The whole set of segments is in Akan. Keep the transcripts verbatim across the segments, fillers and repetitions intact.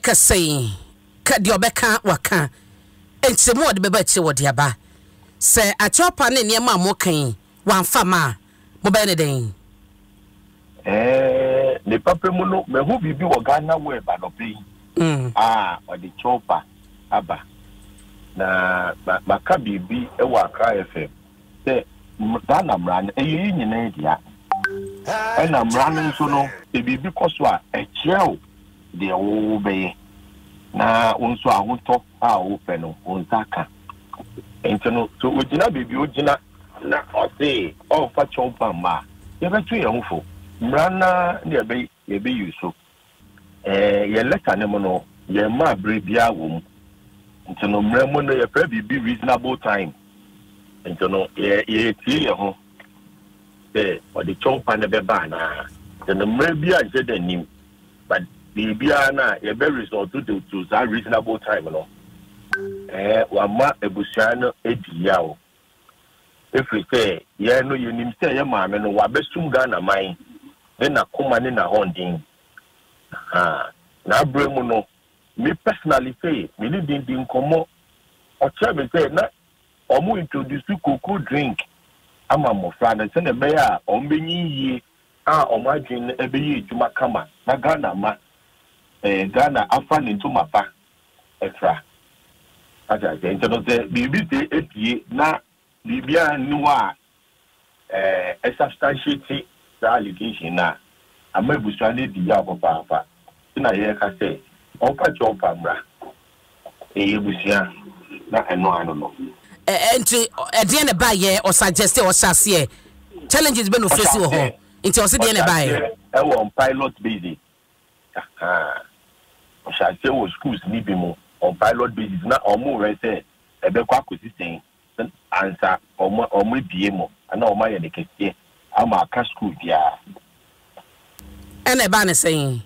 ka say ka di obeka waka enti mo de beba chi wode aba se achopa ne ne ma mo kan wan fama mo be ne den eh ne papa mu no me hu bibi wo Ghana we ba no pe mm ah o de chopa aba na ba ka bibi e wa Accra F M se Ghana mran e yi nyina dia e na mran nso no e bibi koso a e kiao de wo be na unso ahoto a wo pe no unzaka enti no so ogina bibi ogina na o say o fa chopa ma ye betu ye hufo mrana ne be ye be yuso eh ye leka ne mo no ye ma brebia wo mu enti no mramo no ye pra bibi reasonable time enti no ye ye tie ye ho eh o de chopa ne be ba na enti no mrabia je da nim but bibia na ye be result to to that reasonable time no eh wa ma ebusia no ediya o efri say ye no ye nim say ye maame no wa besum Ghana man de na koma ne na hondin ah na abremu no me personally say me ni din din komo o che me say na omo introduce cocoa drink ama mo fra na say na be ya o mbenyi yie a omo adwin e be yi ejuma kama na Ghana ma eh Ghana afa ne ntoma pa extra aja je ntino se bibi te etie na bibia nuwa eh a substantiate the allegation na amabusu ane di ya papa papa na ye ka say on pa chopa mra e ebusia na eno ano no eh enti e de ne ba ye o suggest o sase challenges be no face wo ho enti o se de ne ba ye e won pilot basis ah o sase wo schools ni bi mo on pilot basis na omo we say e be kwa consistent answer omo omo bie mo na omo ye ne kete ama aka school dia ene ba ne say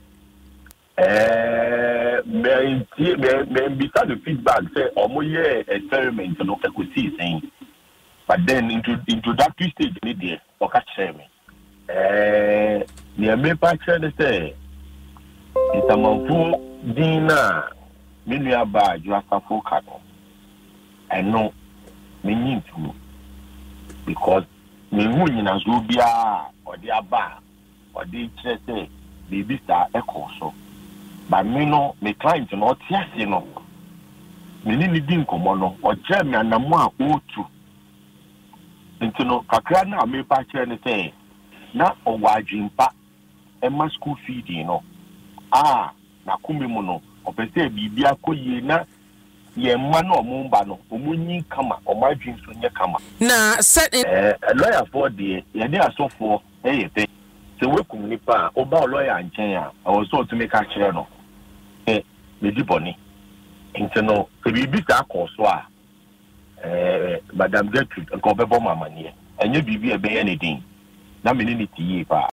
eh me me me bisa the feedback say omo ye experiment no ko see saying but then into introductory stage ni there oka share me eh ne me pa share say itamanfu dina minu aba juasafo kado I know me need to because me hu nyina so bia odi aba odi kire say baby star ekoso but me no me client no tiase no me ni ni din komo no o je me anamu a otu nti no kakra na me pa kire ne say na o wadwimpa e ma school feeding no ah na kumi mu no o pese bibia koye na ye ma no omumba no omunyi kama omadwin so nye kama na set eh lawyer for the ye dey asofo eh ye se wekum nipa oba lawyer nchen a o so to make a kire no eh me di boni nti no se bibi ta akoso a eh madam Gertrude ko bebo mama ne enye bibi e be ye ne din na me ni ti yi pa